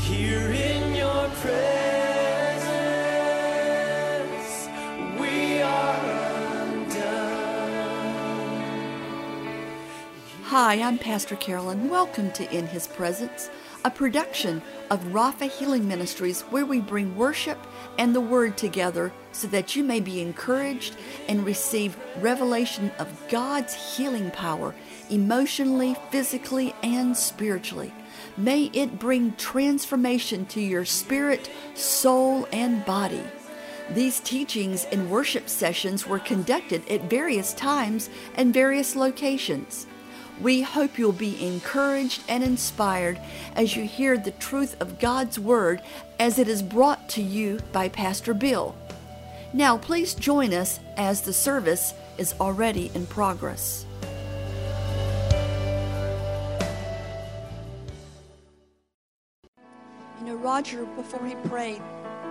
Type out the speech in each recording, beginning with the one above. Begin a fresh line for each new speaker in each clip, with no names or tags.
Here in your presence, we are undone.
Hi, I'm Pastor Carolyn. Welcome to In His Presence, a production of Rapha Healing Ministries where we bring worship and the Word together so that you may be encouraged and receive revelation of God's healing power emotionally, physically, and spiritually. May it bring transformation to your spirit, soul, and body. These teachings and worship sessions were conducted at various times and various locations. We hope you'll be encouraged and inspired as you hear the truth of God's Word as it is brought to you by Pastor Bill. Now, please join us as the service is already in progress. You know, Roger, before he prayed,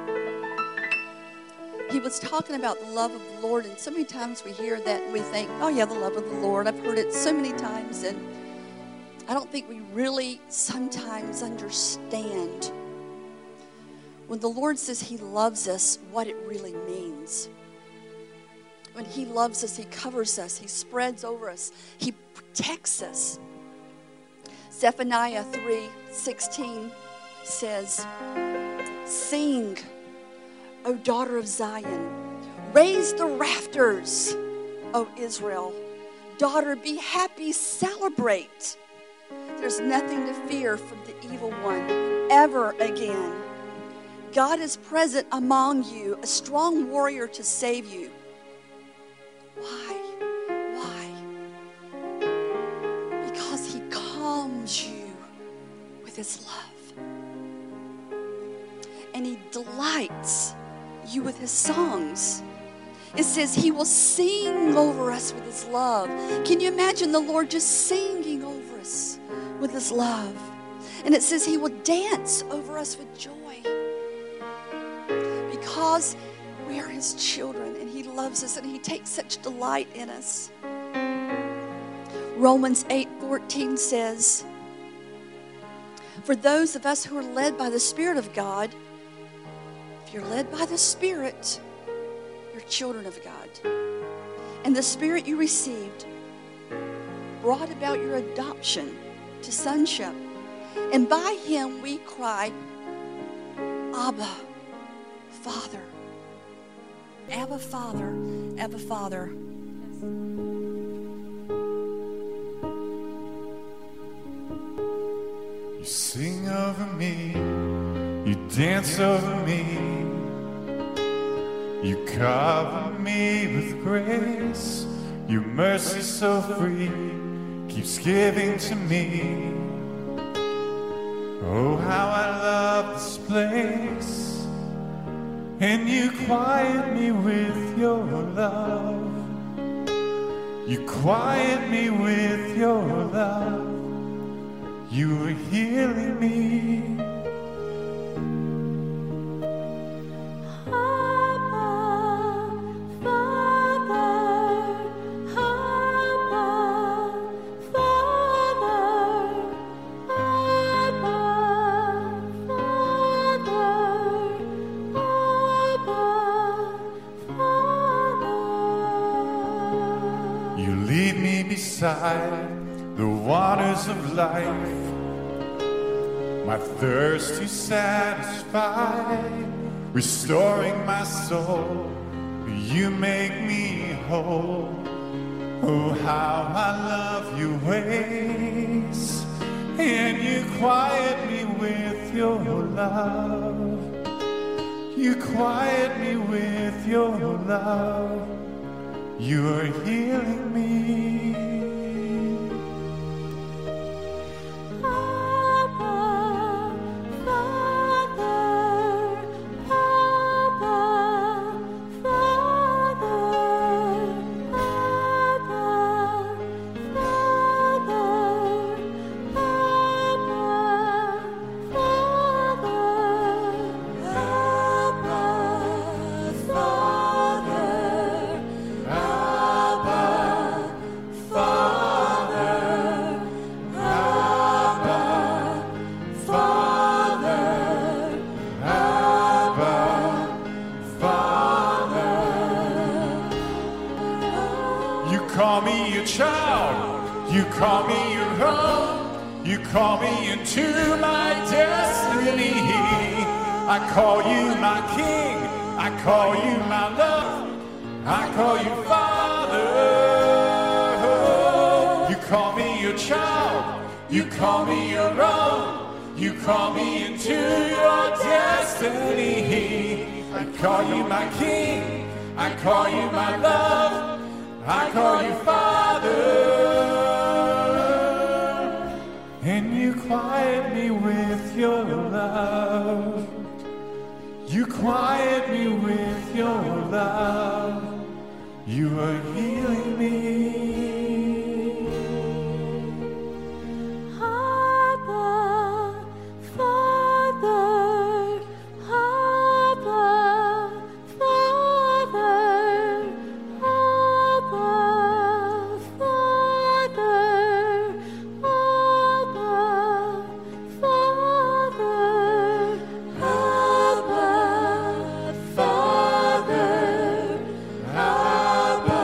he was talking about the love of the Lord, and so many times we hear that and we think, oh yeah, the love of the Lord. I've heard it so many times, and I don't think we really sometimes understand when the Lord says He loves us, what it really means. When He loves us, He covers us, He spreads over us, He protects us. Zephaniah 3:16 says, "Sing, O daughter of Zion, raise the rafters, O Israel. Daughter, be happy, celebrate. There's nothing to fear from the evil one ever again. God is present among you, a strong warrior to save you." Why? Because He calms you with His love. And He delights you with His songs. It says He will sing over us with His love. Can you imagine the Lord just singing over us with His love? And it says He will dance over us with joy because we are His children and He loves us and He takes such delight in us. Romans 8:14 says, "For those of us who are led by the Spirit of God," if you're led by the Spirit, you're children of God. "And the Spirit you received brought about your adoption to sonship. And by Him we cry, Abba, Father." Abba, Father, Abba, Father.
You sing over me, you dance over me, you cover me with grace. Your mercy so free keeps giving to me. Oh, how I love this place. And you quiet me with your love. You quiet me with your love. You are healing me. Beside the waters of life, my thirst you satisfy, restoring my soul, you make me whole. Oh, how I love your ways, and you quiet me with your love. You quiet me with your love. You are healing me.
Father,
You call me your own. You call me into my destiny. I call you my king. I call you my love. I call you Father. You call me your child. You call me your own. You call me into your destiny. I call you my king. I call you my love. I call you Father. And you quiet me with your love. You quiet me with your love. You are healing me.
Abba, Father, Abba, Father, Abba, Father, Abba, Father, Abba, Father, Abba,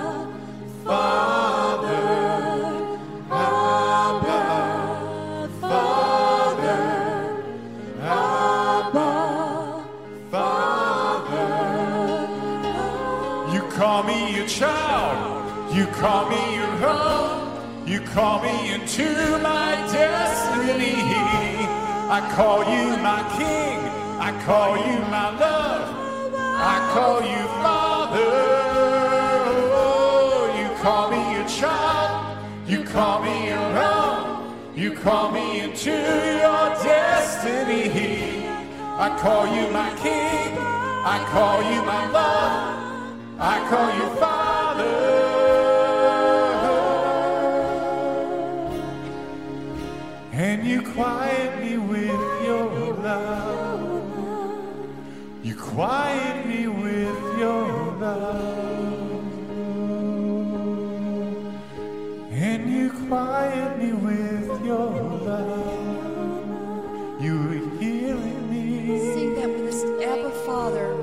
call me your child. You call me your own. You call me into my destiny. I call you my king. I call you my love. I call you Father. Oh, you call me your child. You call me your own. You call me into your destiny. I call you my king. I call you my love. I call you Father. And you quiet me with your love. You quiet me with your love. And you quiet me with your love. You are healing me.
Sing that with us, Abba Father.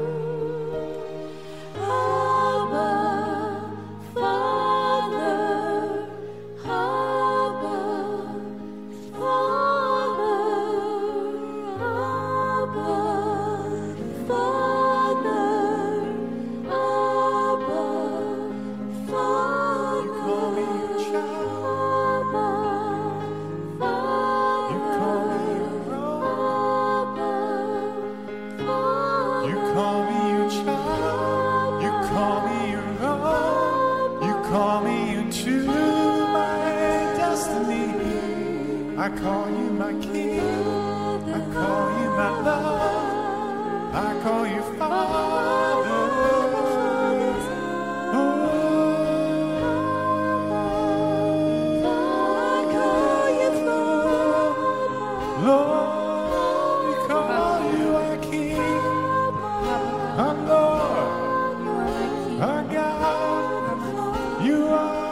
Abba, Father, Abba, Father, Abba, Father, Abba, Father.
You call me your child.
Abba,
You call me your own.
Father,
You call me your child. You call me your own. You call me into my destiny. I call you my king. I call you my love. I call you Father.
I call you Father.
Lord, we call you our King, our Lord, our God. You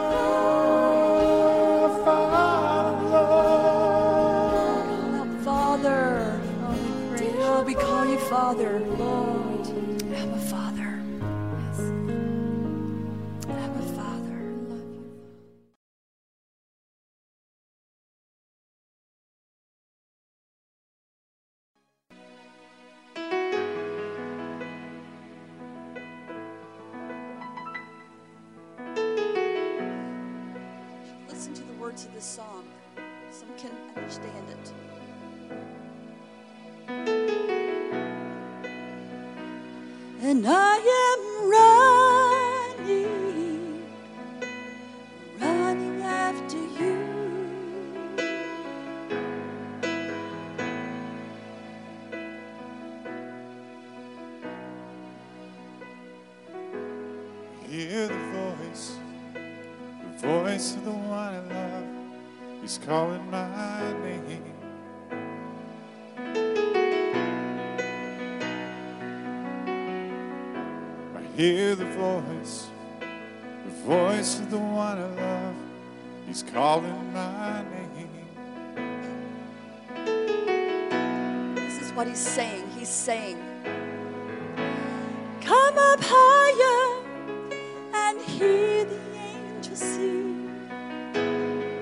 are Father, Lord.
Father. Oh, we call you Father. Abba Father. Yes. Abba Father. Love you. Listen to the words of this song. Some can understand it. And I am running after you.
Hear the voice of the one I love. He's calling my name. I hear the voice of the one I love. He's calling my name.
This is what he's saying. He's saying, come up higher and hear the angels sing.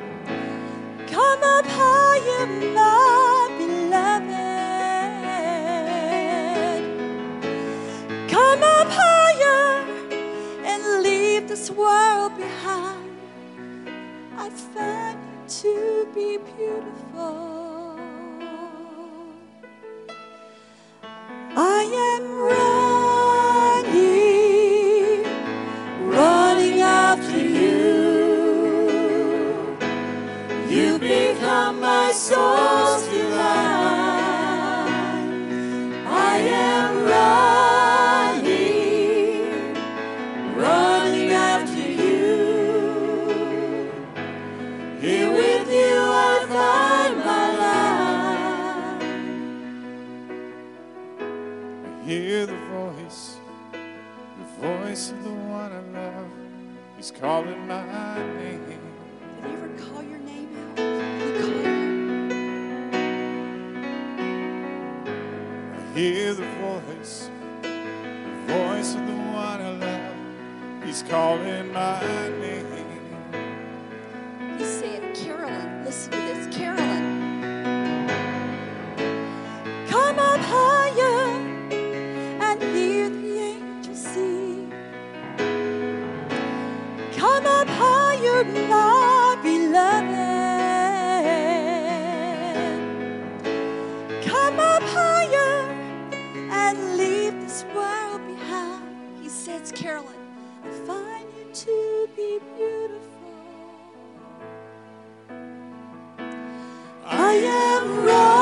world behind, I find you to be beautiful. I am running after you. You become my soul's delight. I am running after you. Here with you I find my life.
I hear the voice of the one I love. He's calling my name.
Did he ever call your name out? Did he call you?
I hear the voice of the one I love. He's calling my name.
He's saying, Carolyn, listen to this. Carolyn, come up higher and hear the angels sing. Come up higher, my beloved. Come up higher and leave this world behind. He says, Carolyn, I find you to be beautiful. I am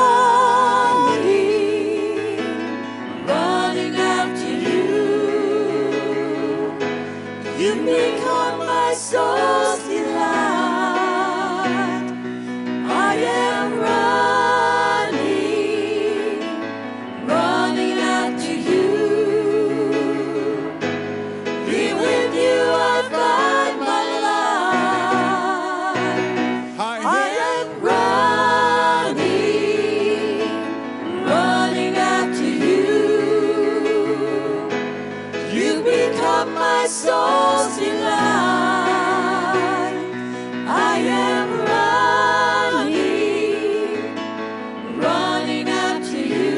running after you. You become my soul's delight. I am running after you. Here with you I find my life. I am running after you. You become my soul's delight. I am running after you.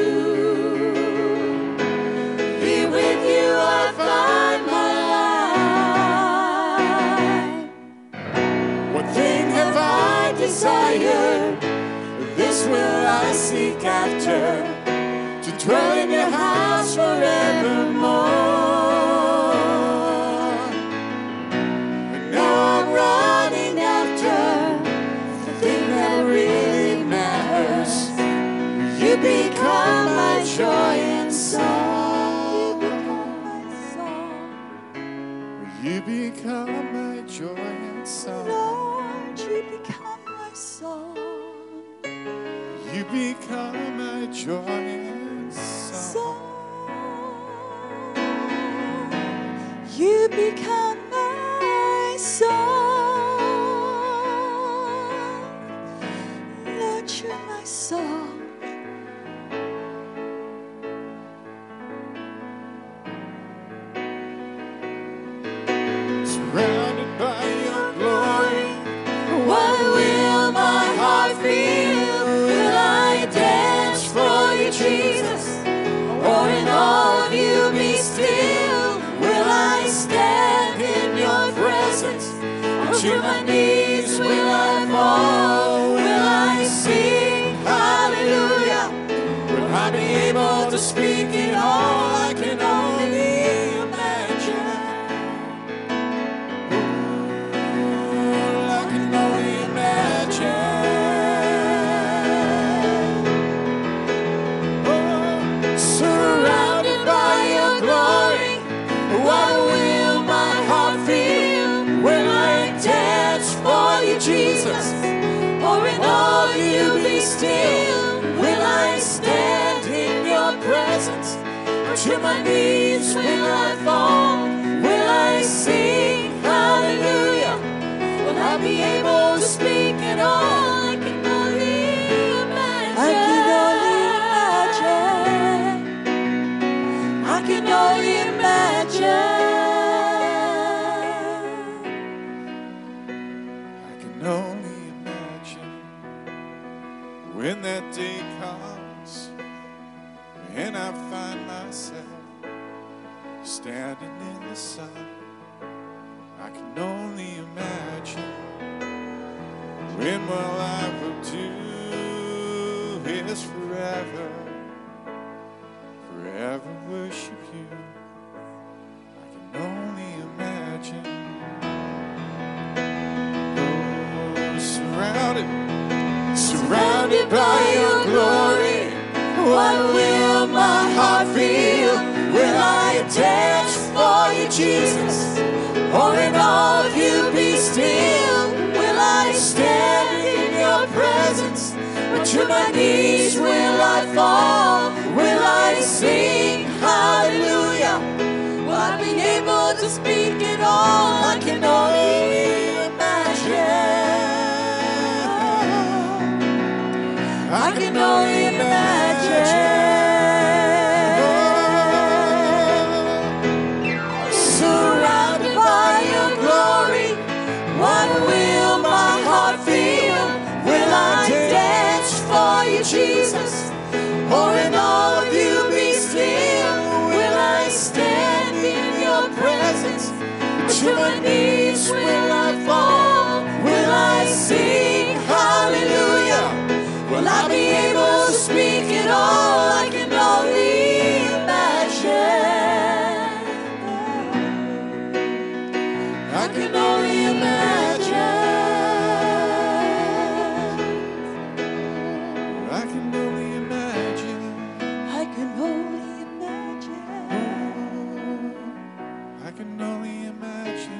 Here with you I find my life.
What thing have I desired? This will I seek after, to dwell in your house forevermore. And now I'm running after the thing that really matters. You become my joy and song. You become my joy and song.
Lord, you become my song.
You become my joy and song.
You become my song. Lord, you're my song.
Surrounded by your glory,
What will my heart feel? Will I dance for you, Jesus? Or in all of you be still? Will I stand in your presence? Or to my knees will I fall? Will I sing hallelujah?
will I be able to speak it all? I can only imagine. I can only imagine.
Surrounded by your glory, what will my heart feel? Will I dance for you, Jesus? Or in all you be still? Will I stand in your presence? Or to my knees will I fall? Will I sing hallelujah? Will I be able to speak at all? I can only imagine. I can only imagine.
I can only imagine when that day comes, and I find myself standing in the sun, I can only imagine when my life will do is forever, forever worship you. I can only imagine. Oh, surrounded by your glory, what will my heart feel? Will I dance for you, Jesus? Or in all of you be still? Will I stand in your presence? Or to my knees will I fall? Will I sing hallelujah? Will I be able to speak it all? I can only imagine. I can only imagine. Surrounded by your glory, what will my heart feel? Will I dance for you, Jesus? Or in all of you be still? Will I stand in your presence? To my knees will I fall? Will I sing hallelujah? Will I be able to speak it all? I can only imagine. I can only imagine. I can only imagine.
I can only imagine.
I can only imagine.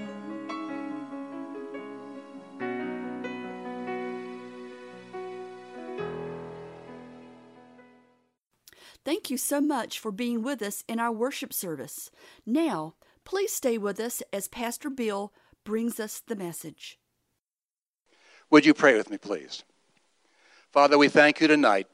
Thank you so much for being with us in our worship service. Now, please stay with us as Pastor Bill brings us the message.
Would you pray with me, please? Father, we thank you tonight.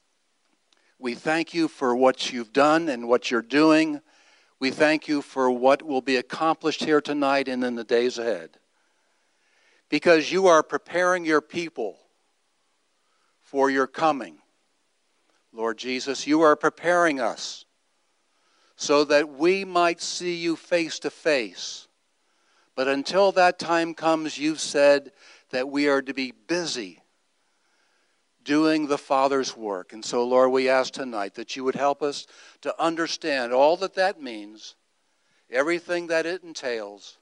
We thank you for what you've done and what you're doing. We thank you for what will be accomplished here tonight and in the days ahead. Because you are preparing your people for your coming. Lord Jesus, you are preparing us so that we might see you face to face. But until that time comes, you've said that we are to be busy doing the Father's work. And so, Lord, we ask tonight that you would help us to understand all that that means, everything that it entails,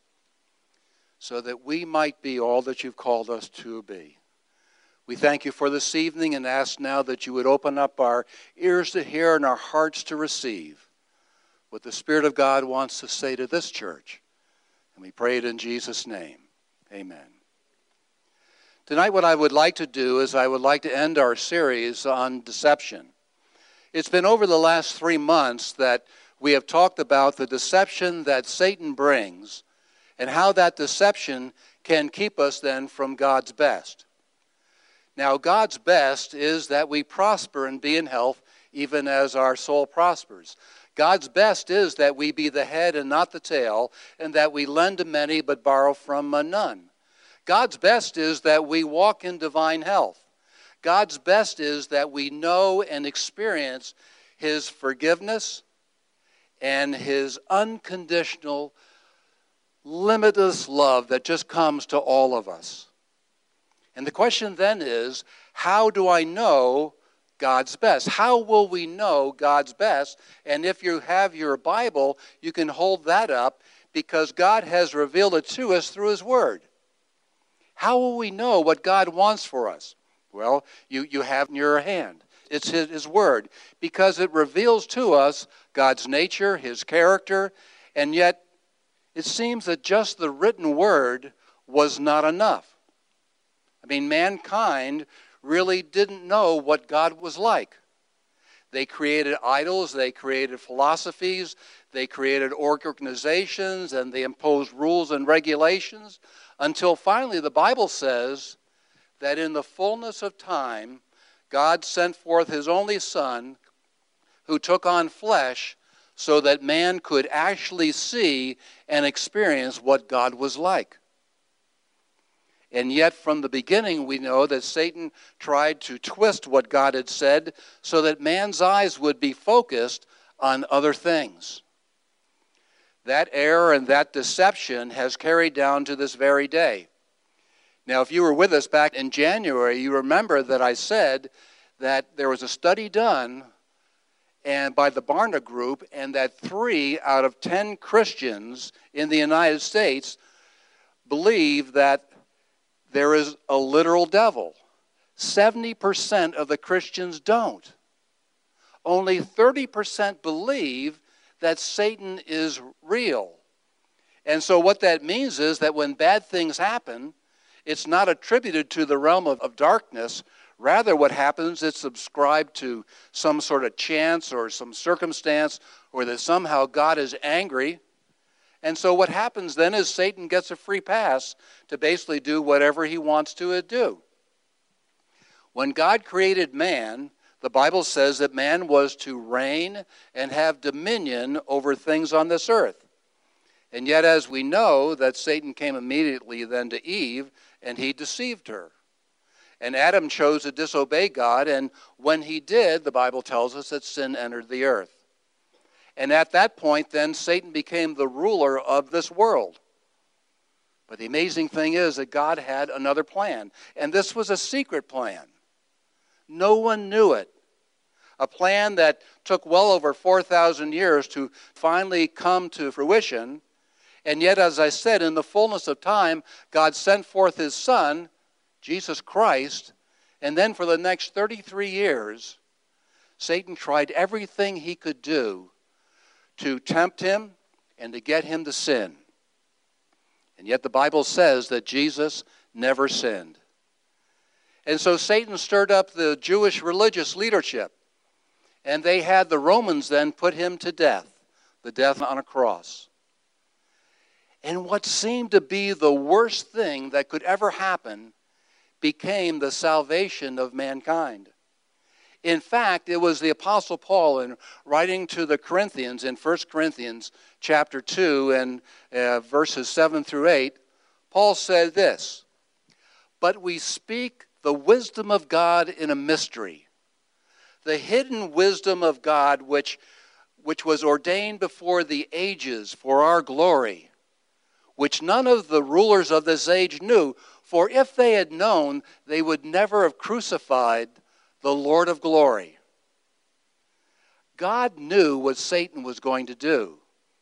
so that we might be all that you've called us to be. We thank you for this evening and ask now that you would open up our ears to hear and our hearts to receive what the Spirit of God wants to say to this church. And we pray it in Jesus' name. Amen. Tonight what I would like to do is I would like to end our series on deception. It's been over the last 3 months that we have talked about the deception that Satan brings and how that deception can keep us then from God's best. Now, God's best is that we prosper and be in health even as our soul prospers. God's best is that we be the head and not the tail, and that we lend to many but borrow from none. God's best is that we walk in divine health. God's best is that we know and experience his forgiveness and his unconditional, limitless love that just comes to all of us. And the question then is, how do I know God's best? How will we know God's best? And if you have your Bible, you can hold that up because God has revealed it to us through his word. How will we know what God wants for us? Well, you have in your hand. It's his word because it reveals to us God's nature, his character, and yet it seems that just the written word was not enough. I mean, mankind really didn't know what God was like. They created idols, they created philosophies, they created organizations, and they imposed rules and regulations until finally the Bible says that in the fullness of time, God sent forth his only Son who took on flesh so that man could actually see and experience what God was like. And yet from the beginning we know that Satan tried to twist what God had said so that man's eyes would be focused on other things. that error and that deception has carried down to this very day. Now, if you were with us back in January, you remember that I said that there was a study done and by the Barna Group, and that 3 out of 10 Christians in the United States believe that there is a literal devil. 70% of the Christians don't. Only 30% believe that Satan is real. And so what that means is that when bad things happen, it's not attributed to the realm of darkness. Rather, what happens, it's ascribed to some sort of chance or some circumstance, or that somehow God is angry. And so what happens then is Satan gets a free pass to basically do whatever he wants to do. When God created man, the Bible says that man was to reign and have dominion over things on this earth. And yet, as we know, that Satan came immediately then to Eve, and he deceived her. And Adam chose to disobey God, and when he did, the Bible tells us that sin entered the earth. And at that point, then, Satan became the ruler of this world. But the amazing thing is that God had another plan, and this was a secret plan. No one knew it. A plan that took well over 4,000 years to finally come to fruition. And yet, as I said, in the fullness of time, God sent forth his Son, Jesus Christ, and then for the next 33 years, Satan tried everything he could do to tempt him and to get him to sin. And yet the Bible says that Jesus never sinned. And so Satan stirred up the Jewish religious leadership, and they had the Romans then put him to death, the death on a cross. And what seemed to be the worst thing that could ever happen became the salvation of mankind. In fact, it was the Apostle Paul, in writing to the Corinthians in 1 Corinthians chapter 2 and verses 7 through 8, Paul said this, "But we speak the wisdom of God in a mystery, the hidden wisdom of God which was ordained before the ages for our glory, which none of the rulers of this age knew. For if they had known, they would never have crucified the Lord of glory." God knew what Satan was going to do.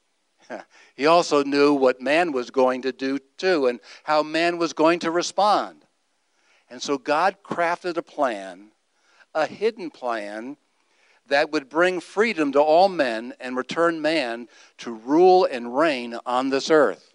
He also knew what man was going to do too, and how man was going to respond. And so God crafted a plan, a hidden plan, that would bring freedom to all men and return man to rule and reign on this earth.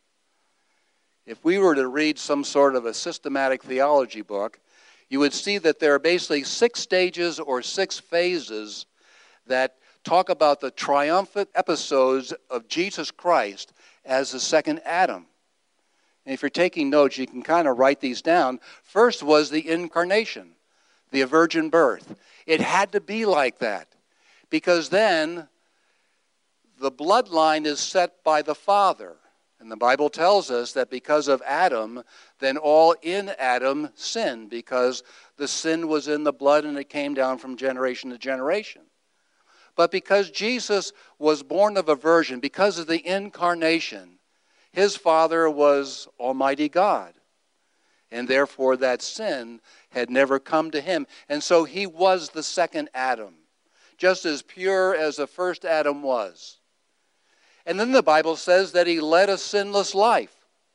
If we were to read some sort of a systematic theology book, you would see that there are basically 6 stages or 6 phases that talk about the triumphant episodes of Jesus Christ as the second Adam. And if you're taking notes, you can kind of write these down. First was the incarnation, the virgin birth. It had to be like that, because then the bloodline is set by the Father. And the Bible tells us that because of Adam, then all in Adam sinned, because the sin was in the blood and it came down from generation to generation. But because Jesus was born of a virgin, because of the incarnation, his Father was Almighty God. And therefore that sin had never come to him. And so he was the second Adam, just as pure as the first Adam was. And then the Bible says that he led a sinless life.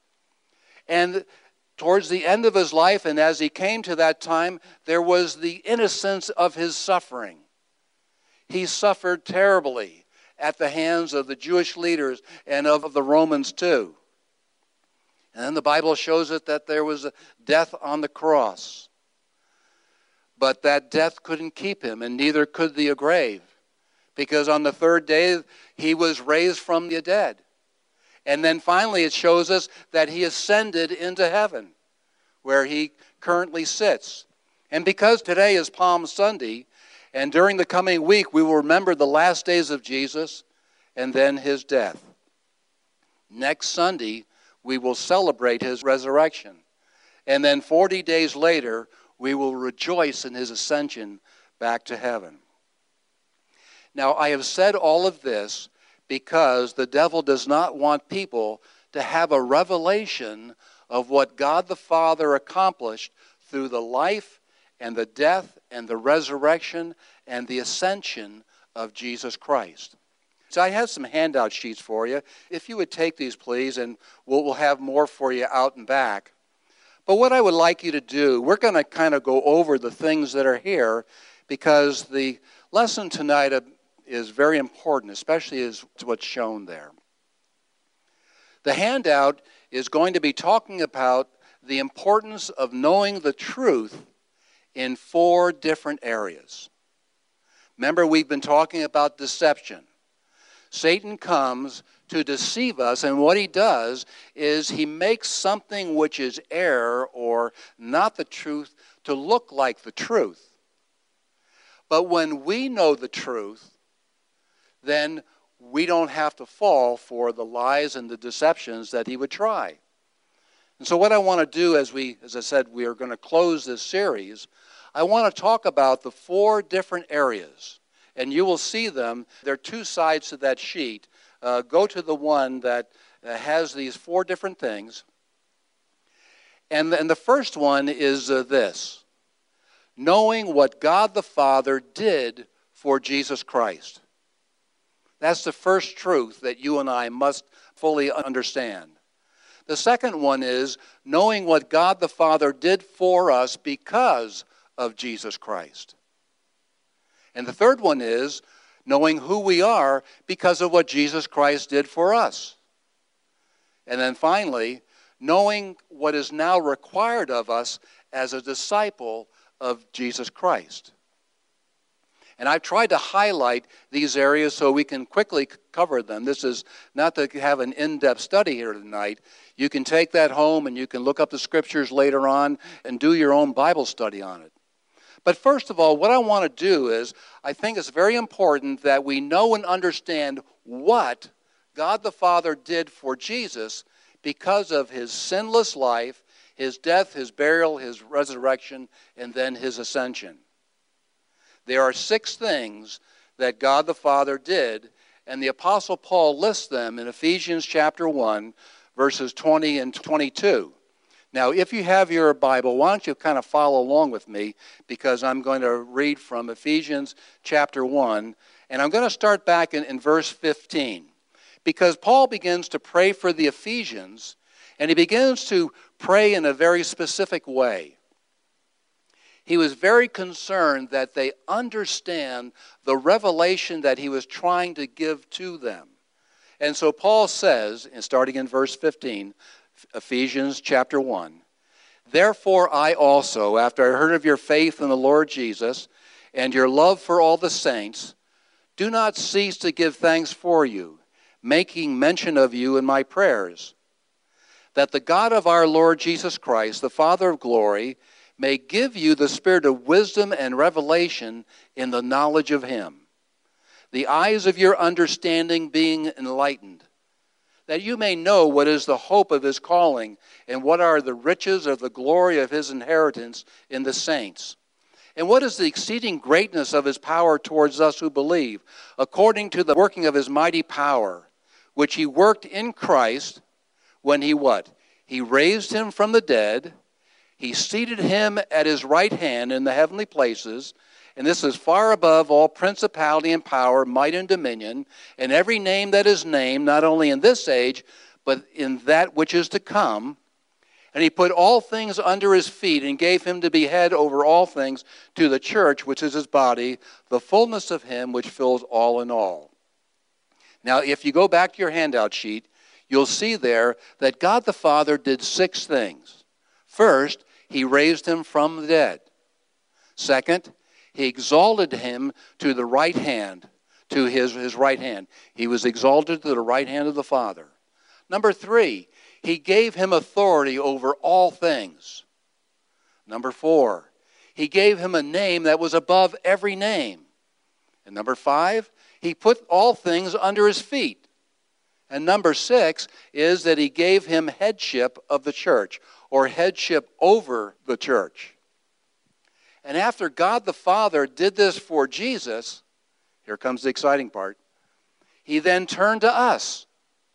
And towards the end of his life, and as he came to that time, there was the innocence of his suffering. He suffered terribly at the hands of the Jewish leaders and of the Romans too. And then the Bible shows it that there was a death on the cross. But that death couldn't keep him, and neither could the grave. Because on the third day, he was raised from the dead. And then finally it shows us that he ascended into heaven, where he currently sits. And because today is Palm Sunday, and during the coming week we will remember the last days of Jesus and then his death. Next Sunday, we will celebrate his resurrection. And then 40 days later, we will rejoice in his ascension back to heaven. Now, I have said all of this because the devil does not want people to have a revelation of what God the Father accomplished through the life and the death and the resurrection and the ascension of Jesus Christ. So I have some handout sheets for you. If you would take these, please, and we'll have more for you out and back. But what I would like you to do, we're going to kind of go over the things that are here because the lesson tonight is very important, especially as to what's shown there. The handout is going to be talking about the importance of knowing the truth in 4 different areas. Remember, we've been talking about deception. Satan comes to deceive us, and what he does is he makes something which is error or not the truth to look like the truth. But when we know the truth, then we don't have to fall for the lies and the deceptions that he would try. And so what I want to do as I said, we are going to close this series, I want to talk about the 4 different areas. And you will see them. There are 2 sides to that sheet. Go to the one that has these 4 different things. And the first one is this: knowing what God the Father did for Jesus Christ. That's the first truth that you and I must fully understand. The second one is knowing what God the Father did for us because of Jesus Christ. And the third one is knowing who we are because of what Jesus Christ did for us. And then finally, knowing what is now required of us as a disciple of Jesus Christ. And I've tried to highlight these areas so we can quickly cover them. This is not to have an in-depth study here tonight. You can take that home and you can look up the scriptures later on and do your own Bible study on it. But first of all, what I want to do is, I think it's very important that we know and understand what God the Father did for Jesus because of his sinless life, his death, his burial, his resurrection, and then his ascension. There are 6 things that God the Father did, and the Apostle Paul lists them in Ephesians chapter 1, verses 20 and 22. Now, if you have your Bible, why don't you kind of follow along with me, because I'm going to read from Ephesians chapter 1, and I'm going to start back in verse 15, because Paul begins to pray for the Ephesians, and he begins to pray in a very specific way. He was very concerned that they understand the revelation that he was trying to give to them. And so Paul says, and starting in verse 15, Ephesians chapter 1, "Therefore I also, after I heard of your faith in the Lord Jesus and your love for all the saints, do not cease to give thanks for you, making mention of you in my prayers, that the God of our Lord Jesus Christ, the Father of glory, may give you the spirit of wisdom and revelation in the knowledge of him, the eyes of your understanding being enlightened, that you may know what is the hope of his calling, and what are the riches of the glory of his inheritance in the saints, and what is the exceeding greatness of his power towards us who believe, according to the working of his mighty power, which he worked in Christ when he what? He raised him from the dead. He seated him at his right hand in the heavenly places, and this is far above all principality and power, might and dominion, and every name that is named, not only in this age, but in that which is to come. And he put all things under his feet and gave him to be head over all things to the church, which is his body, the fullness of him which fills all in all." Now, if you go back to your handout sheet, you'll see there that God the Father did 6 things. First, he raised him from the dead. Second, he exalted him to the right hand, to his right hand. He was exalted to the right hand of the Father. Number 3, he gave him authority over all things. Number 4, he gave him a name that was above every name. And number 5, he put all things under his feet. And number 6 is that he gave him headship of the church, or headship over the church. And after God the Father did this for Jesus, here comes the exciting part, He then turned to us.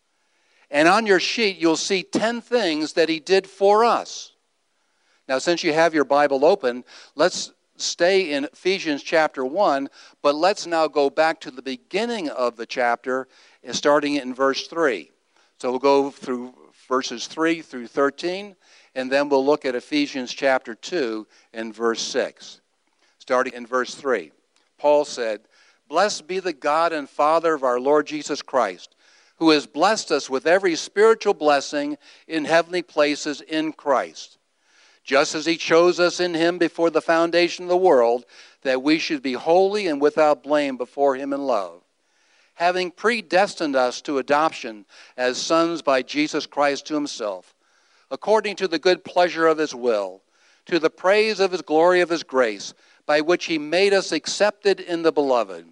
And on your sheet, you'll see 10 things that he did for us. Now, since you have your Bible open, let's stay in Ephesians chapter 1, but let's now go back to the beginning of the chapter, starting in verse 3. So we'll go through verses 3 through 13, and then we'll look at Ephesians chapter 2 and verse 6. Starting in verse 3, Paul said, "Blessed be the God and Father of our Lord Jesus Christ, who has blessed us with every spiritual blessing in heavenly places in Christ, just as he chose us in him before the foundation of the world, that we should be holy and without blame before him in love, having predestined us to adoption as sons by Jesus Christ to himself, according to the good pleasure of his will, to the praise of his glory of his grace, by which he made us accepted in the beloved.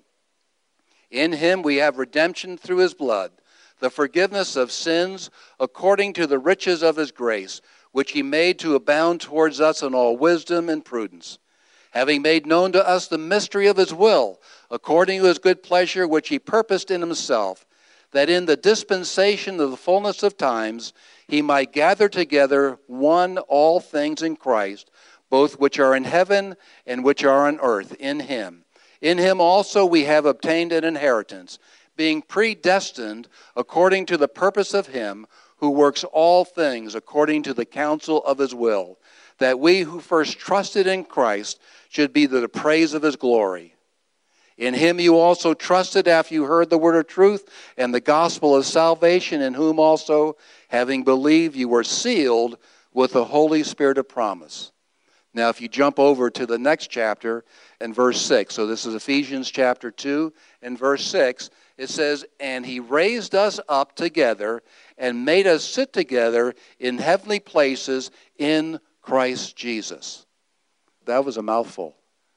In him we have redemption through his blood, the forgiveness of sins, according to the riches of his grace, which he made to abound towards us in all wisdom and prudence, having made known to us the mystery of his will, according to his good pleasure, which he purposed in himself, that in the dispensation of the fullness of times he might gather together one all things in Christ, both which are in heaven and which are on earth, in him. In him also we have obtained an inheritance, being predestined according to the purpose of him who works all things according to the counsel of his will, that we who first trusted in Christ should be to the praise of his glory. In him you also trusted after you heard the word of truth and the gospel of salvation, in whom also, having believed, you were sealed with the Holy Spirit of promise." Now, if you jump over to the next chapter and verse 6, so this is Ephesians chapter 2 and verse 6, it says, "And he raised us up together and made us sit together in heavenly places in Christ Jesus." That was a mouthful.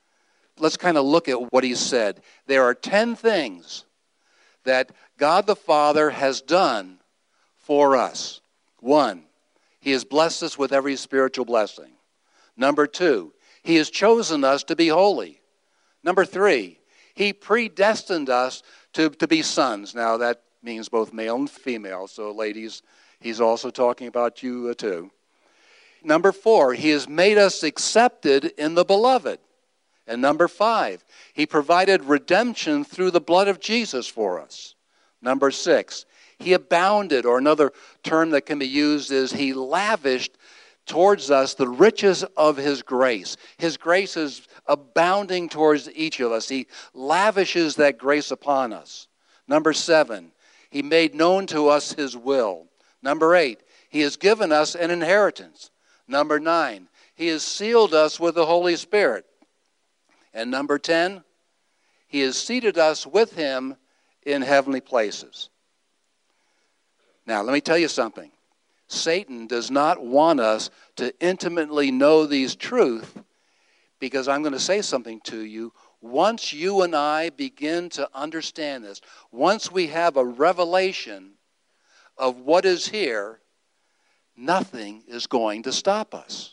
Let's kind of look at what he said. There are 10 things that God the Father has done for us. 1, he has blessed us with every spiritual blessing. Number 2, he has chosen us to be holy. Number 3, he predestined us to be sons. Now that means both male and female, so ladies, he's also talking about you too. Number 4, he has made us accepted in the beloved. And number 5, he provided redemption through the blood of Jesus for us. Number 6, he abounded, or another term that can be used is he lavished towards us the riches of his grace. His grace is abounding towards each of us. He lavishes that grace upon us. Number 7, he made known to us his will. Number 8, he has given us an inheritance. Number 9, he has sealed us with the Holy Spirit. And number 10, he has seated us with him in heavenly places. Now, let me tell you something. Satan does not want us to intimately know these truths, because I'm going to say something to you. Once you and I begin to understand this, once we have a revelation of what is here, nothing is going to stop us.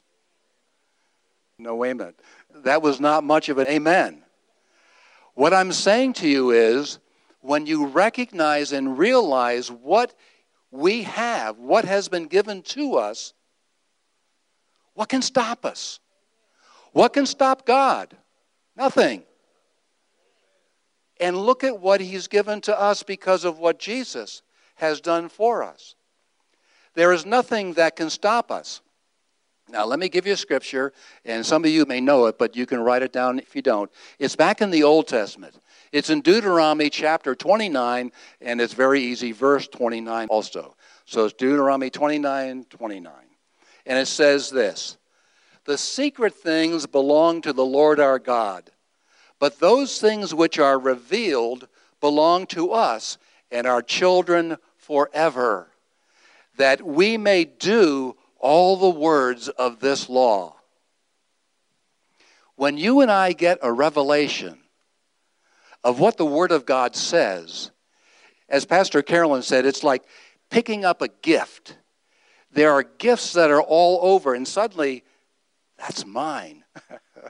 No, wait a minute. That was not much of an amen. What I'm saying to you is, when you recognize and realize what we have, what has been given to us, what can stop us? What can stop God? Nothing. And look at what he's given to us because of what Jesus has done for us. There is nothing that can stop us. Now, let me give you a scripture, and some of you may know it, but you can write it down if you don't. It's back in the Old Testament. It's in Deuteronomy chapter 29, and it's very easy, verse 29 also. So it's Deuteronomy 29:29. And it says this: "The secret things belong to the Lord our God, but those things which are revealed belong to us and our children forever, that we may do all the words of this law." When you and I get a revelation of what the Word of God says, as Pastor Carolyn said, it's like picking up a gift. There are gifts that are all over, and suddenly, that's mine.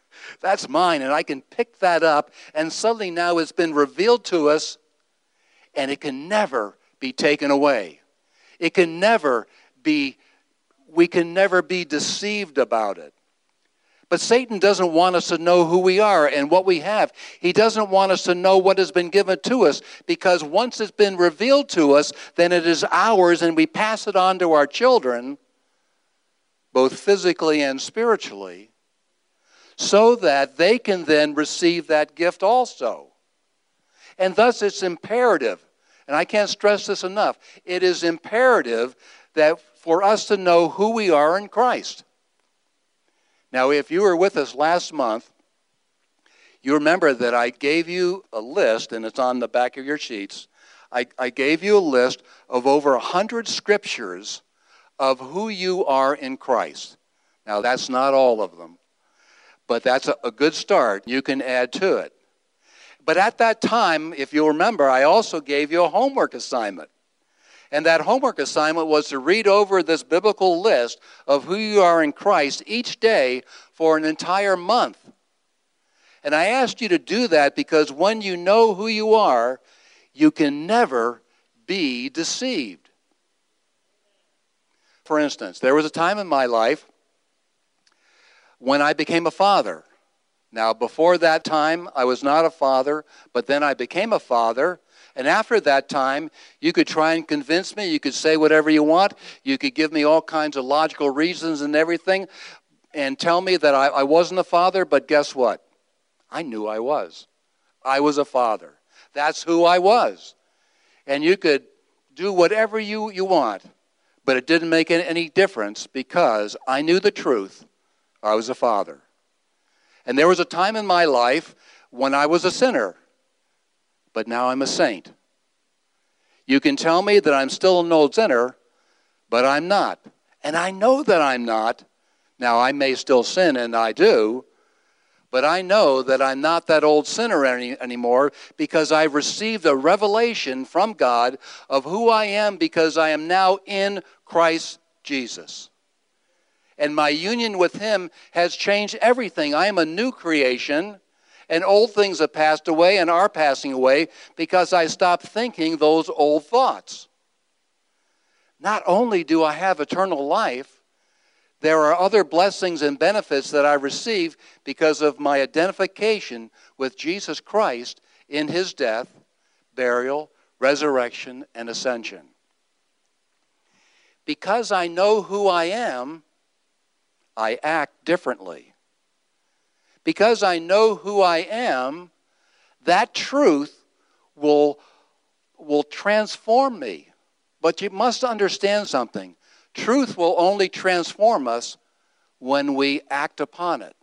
That's mine, and I can pick that up, and suddenly now it's been revealed to us, and it can never be taken away. It can never be, we can never be deceived about it. But Satan doesn't want us to know who we are and what we have. He doesn't want us to know what has been given to us, because once it's been revealed to us, then it is ours and we pass it on to our children, both physically and spiritually, so that they can then receive that gift also. And thus it's imperative, and I can't stress this enough, it is imperative that for us to know who we are in Christ. Now, if you were with us last month, you remember that I gave you a list, and it's on the back of your sheets. I gave you a list of over 100 scriptures of who you are in Christ. Now, that's not all of them, but that's a good start. You can add to it. But at that time, if you'll remember, I also gave you a homework assignment. And that homework assignment was to read over this biblical list of who you are in Christ each day for an entire month. And I asked you to do that because when you know who you are, you can never be deceived. For instance, there was a time in my life when I became a father. Now, before that time, I was not a father, but then I became a father. And after that time, you could try and convince me. You could say whatever you want. You could give me all kinds of logical reasons and everything and tell me that I wasn't a father. But guess what? I knew I was. I was a father. That's who I was. And you could do whatever you want, but it didn't make any difference because I knew the truth. I was a father. And there was a time in my life when I was a sinner. But now I'm a saint. You can tell me that I'm still an old sinner, but I'm not. And I know that I'm not. Now, I may still sin, and I do, but I know that I'm not that old sinner anymore because I've received a revelation from God of who I am because I am now in Christ Jesus. And my union with Him has changed everything. I am a new creation. And old things have passed away and are passing away because I stopped thinking those old thoughts. Not only do I have eternal life, there are other blessings and benefits that I receive because of my identification with Jesus Christ in His death, burial, resurrection, and ascension. Because I know who I am, I act differently. Because I know who I am, that truth will transform me. But you must understand something. Truth will only transform us when we act upon it.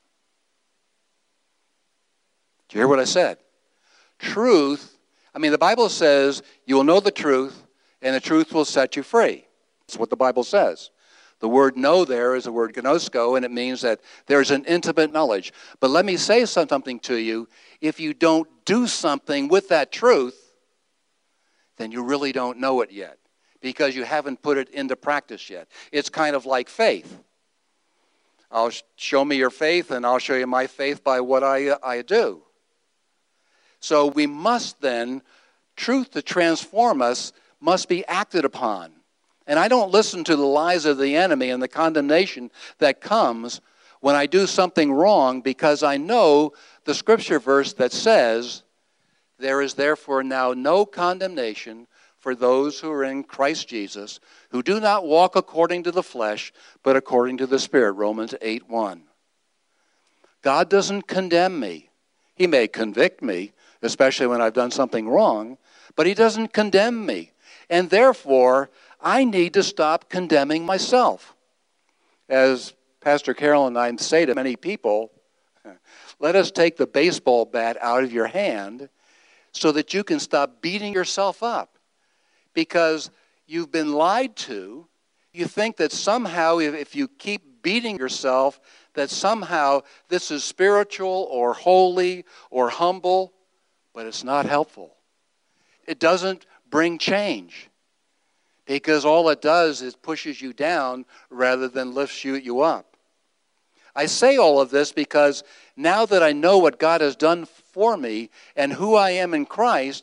Do you hear what I said? Truth, the Bible says you will know the truth, and the truth will set you free. That's what the Bible says. The word know there is the word gnosko, and it means that there's an intimate knowledge. But let me say something to you. If you don't do something with that truth, then you really don't know it yet because you haven't put it into practice yet. It's kind of like faith. I'll show me your faith, and I'll show you my faith by what I do. So we must then, truth to transform us must be acted upon. And I don't listen to the lies of the enemy and the condemnation that comes when I do something wrong because I know the scripture verse that says, there is therefore now no condemnation for those who are in Christ Jesus, who do not walk according to the flesh, but according to the Spirit, Romans 8:1. God doesn't condemn me. He may convict me, especially when I've done something wrong, but He doesn't condemn me. And therefore, I need to stop condemning myself. As Pastor Carol and I say to many people, let us take the baseball bat out of your hand so that you can stop beating yourself up. Because you've been lied to. You think that somehow if you keep beating yourself, that somehow this is spiritual or holy or humble, but it's not helpful. It doesn't bring change. Because all it does is pushes you down rather than lifts you up. I say all of this because now that I know what God has done for me and who I am in Christ,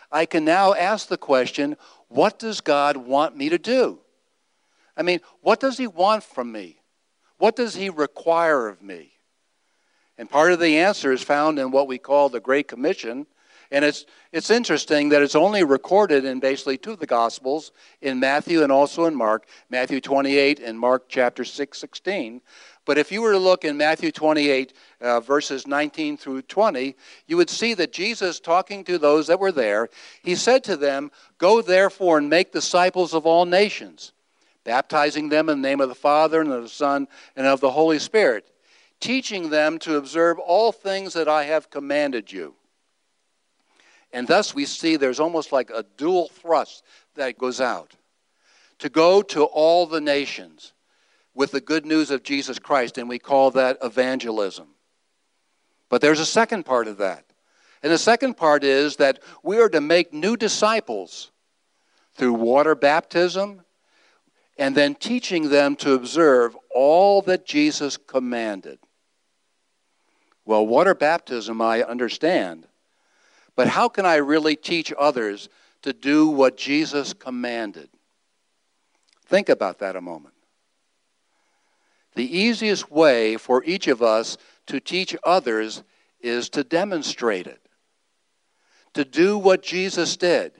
I can now ask the question, what does God want me to do? I mean, what does he want from me? What does he require of me? And part of the answer is found in what we call the Great Commission. And it's interesting that it's only recorded in basically two of the Gospels, in Matthew and also in Mark, Matthew 28 and Mark chapter 6:16. But if you were to look in Matthew 28, verses 19 through 20, you would see that Jesus, talking to those that were there, he said to them, "Go therefore and make disciples of all nations, baptizing them in the name of the Father and of the Son and of the Holy Spirit, teaching them to observe all things that I have commanded you." And thus we see there's almost like a dual thrust that goes out. To go to all the nations with the good news of Jesus Christ, and we call that evangelism. But there's a second part of that. And the second part is that we are to make new disciples through water baptism and then teaching them to observe all that Jesus commanded. Well, water baptism I understand, but how can I really teach others to do what Jesus commanded? Think about that a moment. The easiest way for each of us to teach others is to demonstrate it, to do what Jesus did.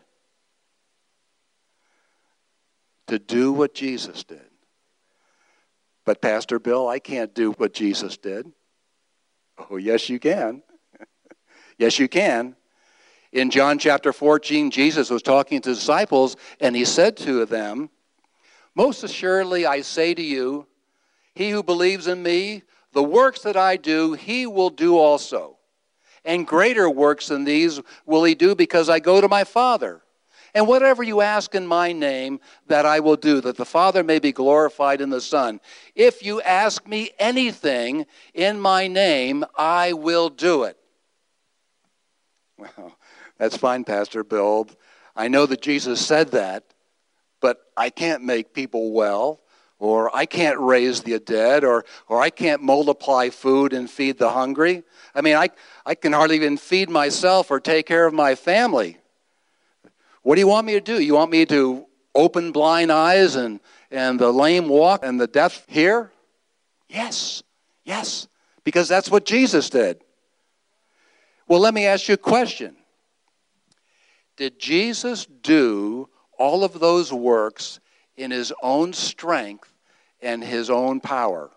To do what Jesus did. But Pastor Bill, I can't do what Jesus did. Oh, yes, you can. Yes, you can. In John chapter 14, Jesus was talking to the disciples, and he said to them, "Most assuredly I say to you, he who believes in me, the works that I do, he will do also. And greater works than these will he do, because I go to my Father. And whatever you ask in my name, that I will do, that the Father may be glorified in the Son. If you ask me anything in my name, I will do it." Well, that's fine, Pastor Bill. I know that Jesus said that, but I can't make people well, or I can't raise the dead, or I can't multiply food and feed the hungry. I mean, I can hardly even feed myself or take care of my family. What do you want me to do? You want me to open blind eyes and the lame walk and the deaf hear? Yes, because that's what Jesus did. Well, let me ask you a question. Did Jesus do all of those works in his own strength and his own power?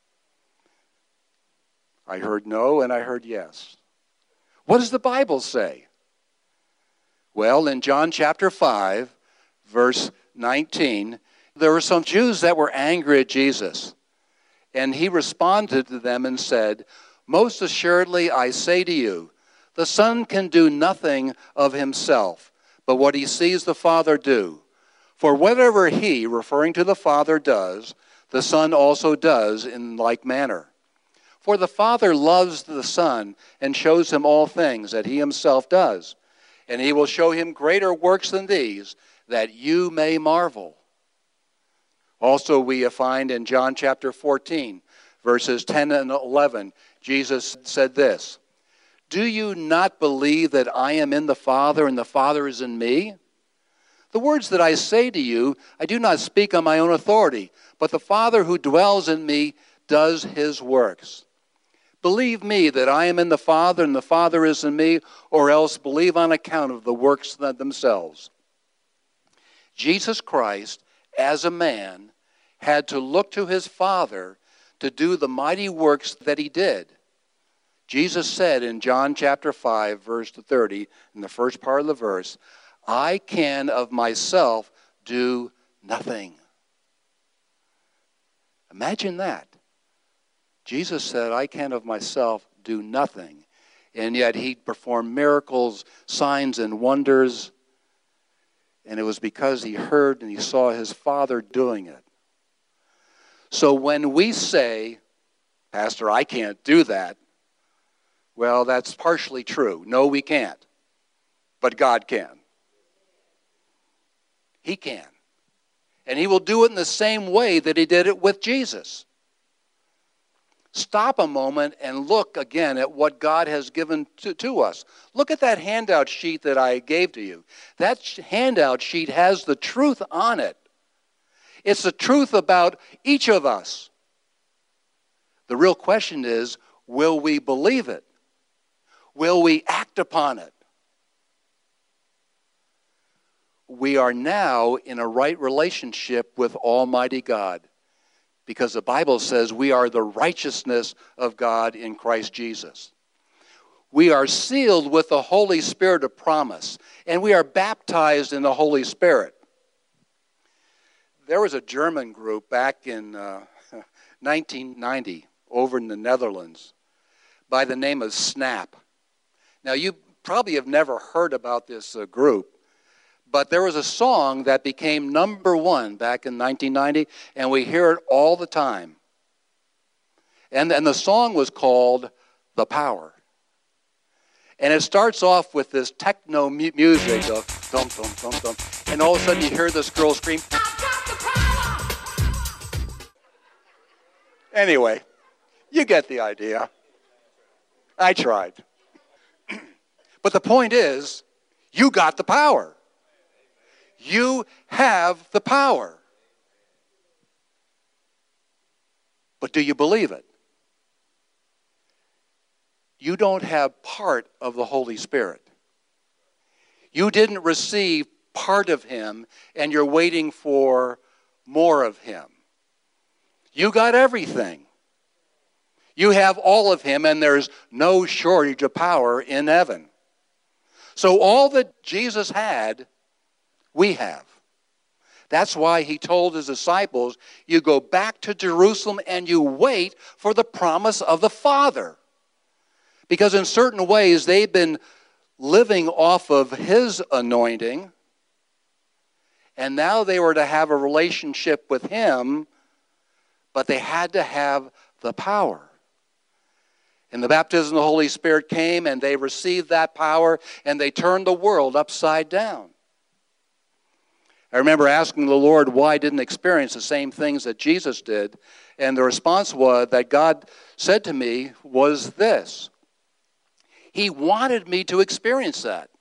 I heard no and I heard yes. What does the Bible say? Well, in John chapter 5, verse 19, there were some Jews that were angry at Jesus. And he responded to them and said, "Most assuredly I say to you, the Son can do nothing of himself, but what he sees the Father do. For whatever he," referring to the Father, "does, the Son also does in like manner. For the Father loves the Son and shows him all things that he himself does. And he will show him greater works than these, that you may marvel." Also we find in John chapter 14, verses 10 and 11, Jesus said this, "Do you not believe that I am in the Father and the Father is in me? The words that I say to you, I do not speak on my own authority, but the Father who dwells in me does his works. Believe me that I am in the Father and the Father is in me, or else believe on account of the works themselves." Jesus Christ, as a man, had to look to his Father to do the mighty works that he did. Jesus said in John chapter 5, verse 30, in the first part of the verse, "I can of myself do nothing." Imagine that. Jesus said, "I can of myself do nothing." And yet he performed miracles, signs, and wonders. And it was because he heard and he saw his Father doing it. So when we say, "Pastor, I can't do that," well, that's partially true. No, we can't. But God can. He can. And he will do it in the same way that he did it with Jesus. stop a moment and look again at what God has given to us. Look at that handout sheet that I gave to you. That handout sheet has the truth on it. It's the truth about each of us. The real question is, will we believe it? Will we act upon it? We are now in a right relationship with Almighty God, because the Bible says we are the righteousness of God in Christ Jesus. We are sealed with the Holy Spirit of promise, and we are baptized in the Holy Spirit. There was a German group back in 1990 over in the Netherlands by the name of SNAP. Now, you probably have never heard about this group, but there was a song that became number one back in 1990, and we hear it all the time. And the song was called The Power. And it starts off with this techno music of thump, thump, thump, thump. And all of a sudden you hear this girl scream, "I've got the power!" Anyway, you get the idea. I tried. But the point is, you got the power. You have the power. But do you believe it? You don't have part of the Holy Spirit. You didn't receive part of Him, and you're waiting for more of Him. You got everything. You have all of Him, and there's no shortage of power in heaven. So all that Jesus had, we have. That's why He told His disciples, you go back to Jerusalem and you wait for the promise of the Father. Because in certain ways, they've been living off of His anointing, and now they were to have a relationship with Him, but they had to have the power. And the baptism of the Holy Spirit came, and they received that power, and they turned the world upside down. I remember asking the Lord why I didn't experience the same things that Jesus did, and the response was that God said to me was this. He wanted me to experience that.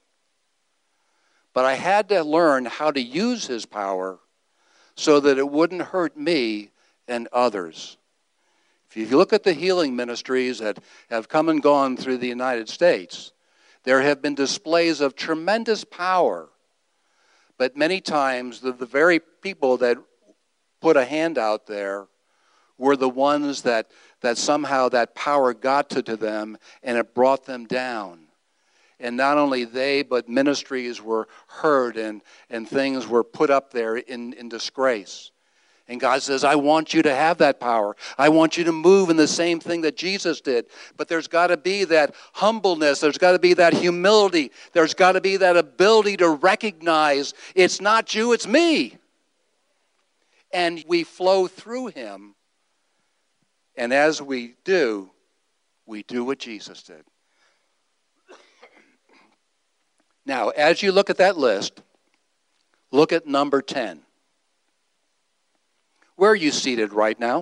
But I had to learn how to use His power so that it wouldn't hurt me and others. If you look at the healing ministries that have come and gone through the United States, there have been displays of tremendous power. But many times, the very people that put a hand out there were the ones that somehow that power got to them and it brought them down. And not only they, but ministries were hurt and things were put up there in disgrace. And God says, I want you to have that power. I want you to move in the same thing that Jesus did. But there's got to be that humbleness. There's got to be that humility. There's got to be that ability to recognize it's not you, it's me. And we flow through Him. And as we do what Jesus did. Now, as you look at that list, look at number 10. Where are you seated right now?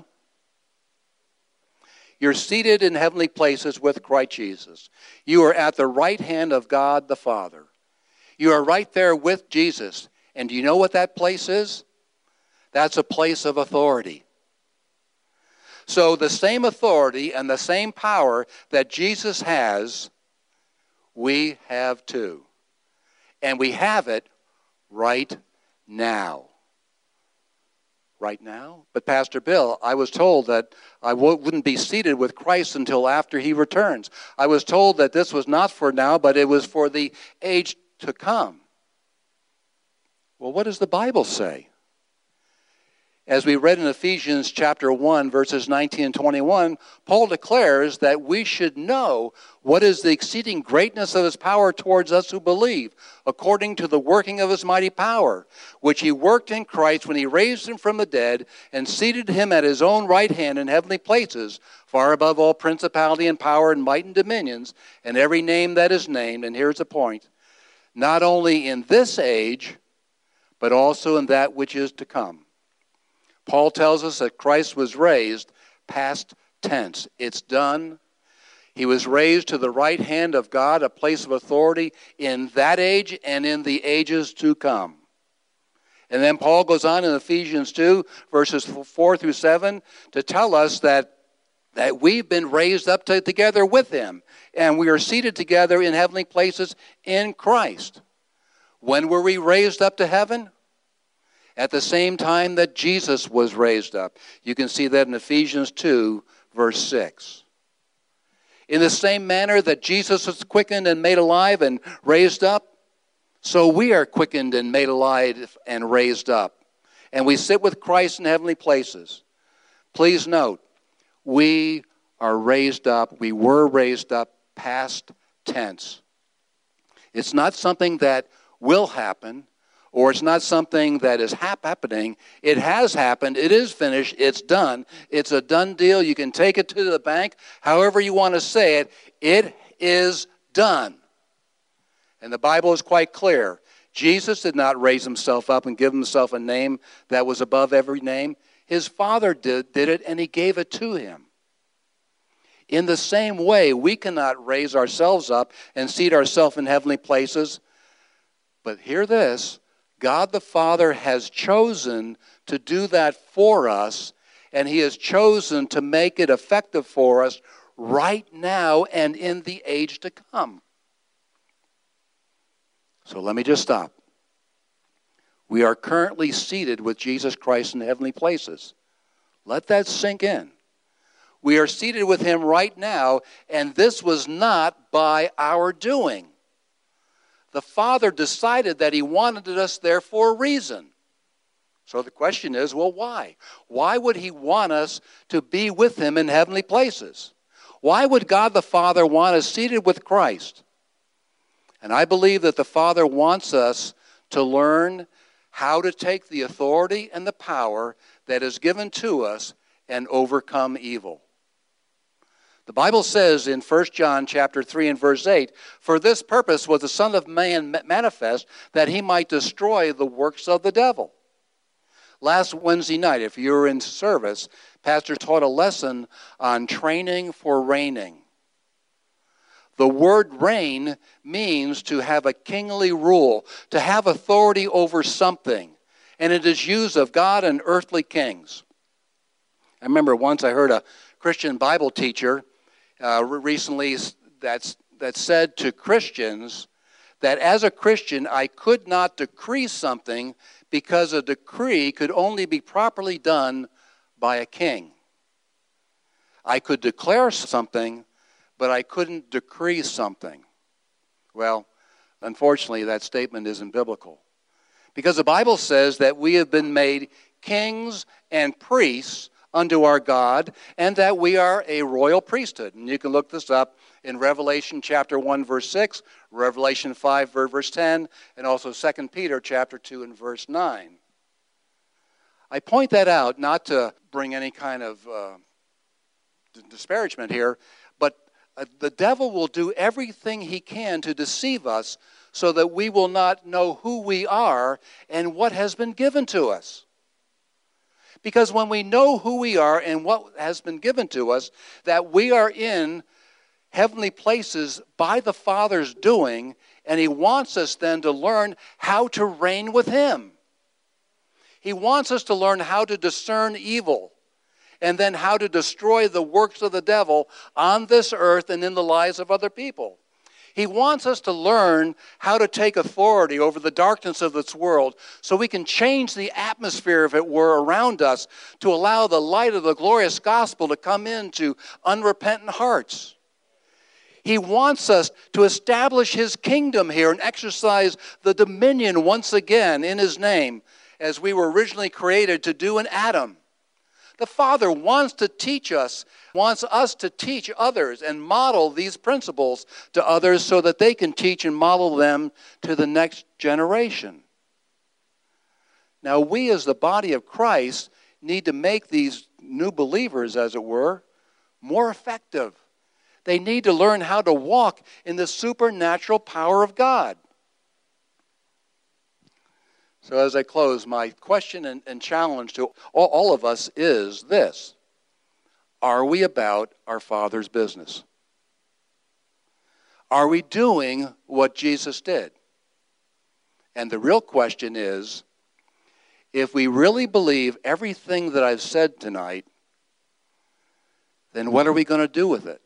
You're seated in heavenly places with Christ Jesus. You are at the right hand of God the Father. You are right there with Jesus. And do you know what that place is? That's a place of authority. So the same authority and the same power that Jesus has, we have too. And we have it right now. Right now? But Pastor Bill, I was told that I wouldn't be seated with Christ until after He returns. I was told that this was not for now, but it was for the age to come. Well, what does the Bible say? As we read in Ephesians chapter 1, verses 19 and 21, Paul declares that we should know what is the exceeding greatness of His power towards us who believe, according to the working of His mighty power, which He worked in Christ when He raised Him from the dead and seated Him at His own right hand in heavenly places, far above all principality and power and might and dominions, and every name that is named. And here's the point, not only in this age, but also in that which is to come. Paul tells us that Christ was raised past tense. It's done. He was raised to the right hand of God, a place of authority in that age and in the ages to come. And then Paul goes on in Ephesians 2, verses 4 through 7, to tell us that we've been raised up together with him, and we are seated together in heavenly places in Christ. When were we raised up to heaven? At the same time that Jesus was raised up. You can see that in Ephesians 2, verse 6. In the same manner that Jesus was quickened and made alive and raised up, so we are quickened and made alive and raised up. And we sit with Christ in heavenly places. Please note, we are raised up, we were raised up, past tense. It's not something that will happen, or it's not something that is happening. It has happened, it is finished, it's done. It's a done deal. You can take it to the bank, however you want to say it. It is done. And the Bible is quite clear. Jesus did not raise himself up and give himself a name that was above every name. His Father did it, and he gave it to him. In the same way, we cannot raise ourselves up and seat ourselves in heavenly places. But hear this, God the Father has chosen to do that for us, and he has chosen to make it effective for us right now and in the age to come. So let me just stop. We are currently seated with Jesus Christ in heavenly places. Let that sink in. We are seated with him right now, and this was not by our doing. The Father decided that he wanted us there for a reason. So the question is, well, why? Why would he want us to be with him in heavenly places? Why would God the Father want us seated with Christ? And I believe that the Father wants us to learn how to take the authority and the power that is given to us and overcome evil. The Bible says in 1 John chapter 3 and verse 8, "For this purpose was the Son of Man manifest, that he might destroy the works of the devil." Last Wednesday night, if you were in service, Pastor taught a lesson on training for reigning. The word reign means to have a kingly rule, to have authority over something. And it is used of God and earthly kings. I remember once I heard a Christian Bible teacher recently that said to Christians that as a Christian I could not decree something because a decree could only be properly done by a king. I could declare something, but I couldn't decree something. Well, unfortunately, that statement isn't biblical. Because the Bible says that we have been made kings and priests unto our God, and that we are a royal priesthood. And you can look this up in Revelation chapter 1, verse 6, Revelation 5, verse 10, and also 2 Peter chapter 2 and verse 9. I point that out not to bring any kind of disparagement here, but the devil will do everything he can to deceive us so that we will not know who we are and what has been given to us. Because when we know who we are and what has been given to us, that we are in heavenly places by the Father's doing, and he wants us then to learn how to reign with him. He wants us to learn how to discern evil, and then how to destroy the works of the devil on this earth and in the lives of other people. He wants us to learn how to take authority over the darkness of this world so we can change the atmosphere, if it were, around us to allow the light of the glorious gospel to come into unrepentant hearts. He wants us to establish his kingdom here and exercise the dominion once again in his name, as we were originally created to do in Adam. The Father wants to teach us, wants us to teach others and model these principles to others so that they can teach and model them to the next generation. Now, we as the body of Christ need to make these new believers, as it were, more effective. They need to learn how to walk in the supernatural power of God. So as I close, my question and challenge to all of us is this. Are we about our Father's business? Are we doing what Jesus did? And the real question is, if we really believe everything that I've said tonight, then what are we going to do with it?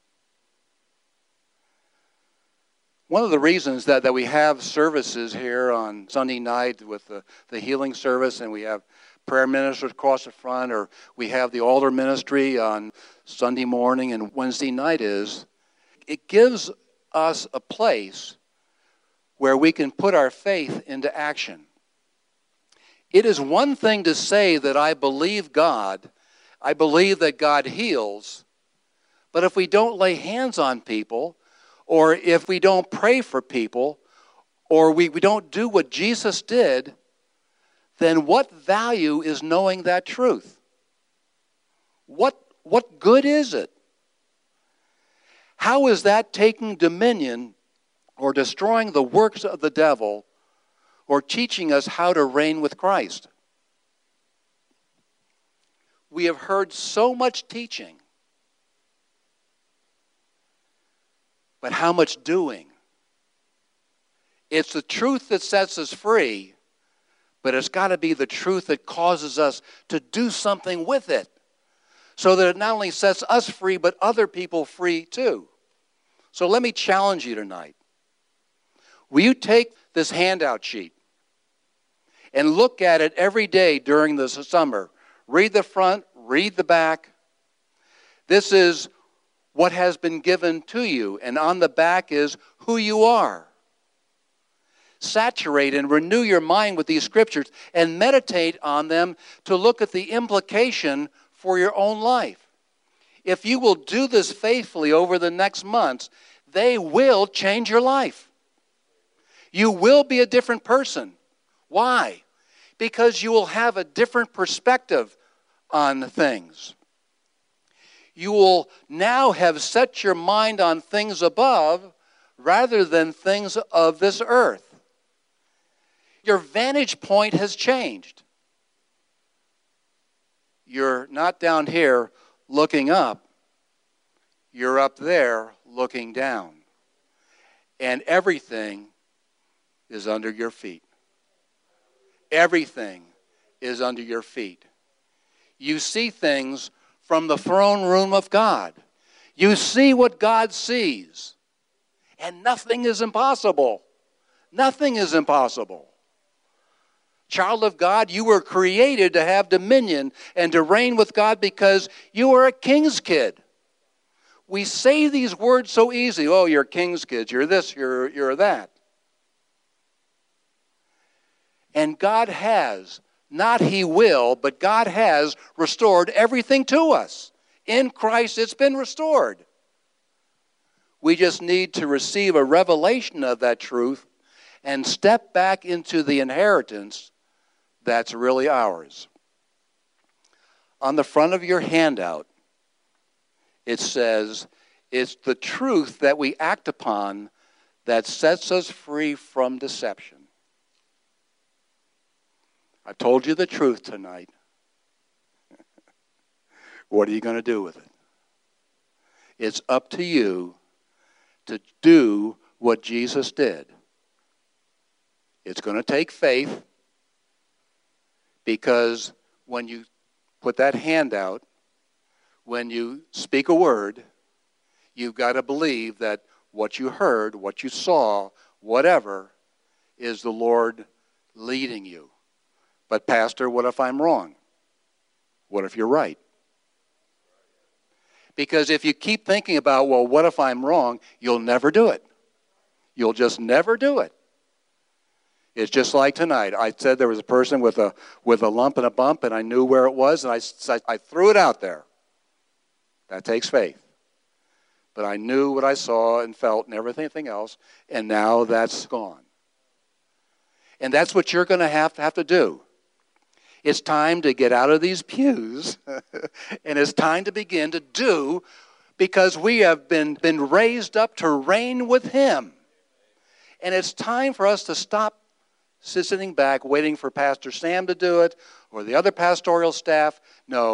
One of the reasons that we have services here on Sunday night with the healing service, and we have prayer ministers across the front, or we have the altar ministry on Sunday morning and Wednesday night, is it gives us a place where we can put our faith into action. It is one thing to say that I believe God, I believe that God heals, but if we don't lay hands on people, or if we don't pray for people, or we don't do what Jesus did, then what value is knowing that truth? What good is it? How is that taking dominion or destroying the works of the devil or teaching us how to reign with Christ? We have heard so much teaching, but how much doing? It's the truth that sets us free, but it's got to be the truth that causes us to do something with it, so that it not only sets us free, but other people free too. So let me challenge you tonight. Will you take this handout sheet and look at it every day during the summer? Read the front, read the back. This is what has been given to you, and on the back is who you are. Saturate and renew your mind with these scriptures and meditate on them to look at the implication for your own life. If you will do this faithfully over the next months, they will change your life. You will be a different person. Why? Because you will have a different perspective on things. You will now have set your mind on things above rather than things of this earth. Your vantage point has changed. You're not down here looking up. You're up there looking down. And everything is under your feet. Everything is under your feet. You see things from the throne room of God. You see what God sees. And nothing is impossible. Nothing is impossible. Child of God, you were created to have dominion and to reign with God because you are a king's kid. We say these words so easy. Oh, you're a king's kid. You're this, you're that. And God has, not He will, but God has restored everything to us. In Christ, it's been restored. We just need to receive a revelation of that truth and step back into the inheritance that's really ours. On the front of your handout, it says, it's the truth that we act upon that sets us free from deception. I told you the truth tonight. What are you going to do with it? It's up to you to do what Jesus did. It's going to take faith, because when you put that hand out, when you speak a word, you've got to believe that what you heard, what you saw, whatever, is the Lord leading you. But Pastor, what if I'm wrong? What if you're right? Because if you keep thinking about, well, what if I'm wrong, you'll never do it. You'll just never do it. It's just like tonight. I said there was a person with a lump and a bump, and I knew where it was, and I threw it out there. That takes faith. But I knew what I saw and felt and everything else, and now that's gone. And that's what you're going to have to do. It's time to get out of these pews, and it's time to begin to do, because we have been raised up to reign with Him. And it's time for us to stop sitting back waiting for Pastor Sam to do it or the other pastoral staff. No,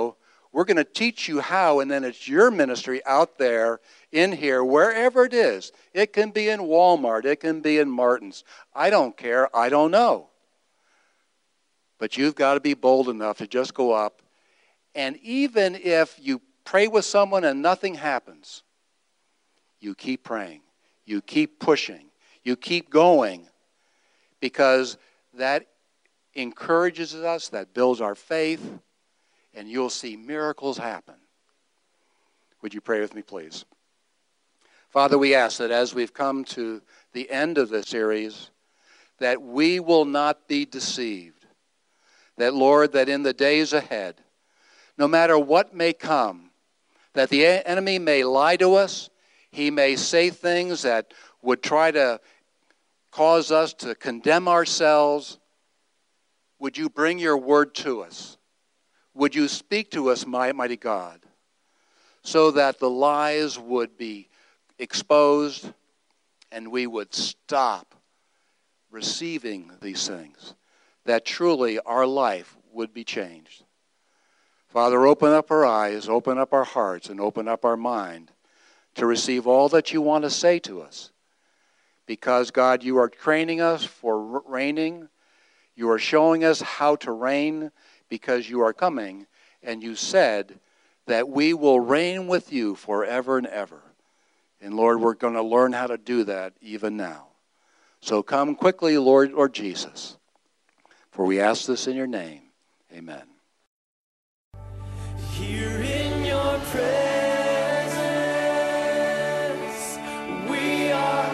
We're going to teach you how, and then it's your ministry out there, in here, wherever it is. It can be in Walmart. It can be in Martin's. I don't care. I don't know. But you've got to be bold enough to just go up. And even if you pray with someone and nothing happens, you keep praying. You keep pushing. You keep going. Because that encourages us, that builds our faith, and you'll see miracles happen. Would you pray with me, please? Father, we ask that as we've come to the end of this series, that we will not be deceived. That, Lord, that in the days ahead, no matter what may come, that the enemy may lie to us, he may say things that would try to cause us to condemn ourselves. Would you bring your word to us? Would you speak to us, mighty God, so that the lies would be exposed and we would stop receiving these things, that truly our life would be changed. Father, open up our eyes, open up our hearts, and open up our mind to receive all that you want to say to us. Because, God, you are training us for reigning. You are showing us how to reign because you are coming, and you said that we will reign with you forever and ever. And, Lord, we're going to learn how to do that even now. So come quickly, Lord Jesus, for we ask this in your name. Amen.
Here in your presence, we are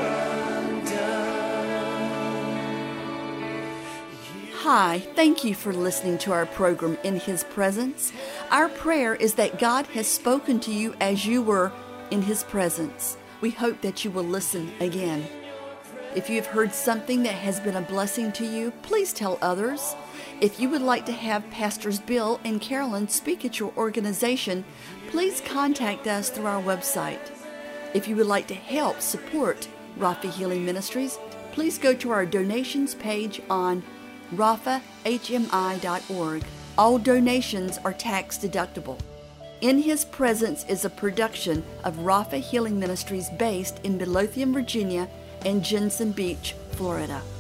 undone.
Hi, thank you for listening to our program, In His Presence. Our prayer is that God has spoken to you as you were in His presence. We hope that you will listen again. If you have heard something that has been a blessing to you, please tell others. If you would like to have Pastors Bill and Carolyn speak at your organization, please contact us through our website. If you would like to help support Rapha Healing Ministries, please go to our donations page on raphahmi.org. All donations are tax deductible. In His Presence is a production of Rapha Healing Ministries based in Midlothian, Virginia and Jensen Beach, Florida.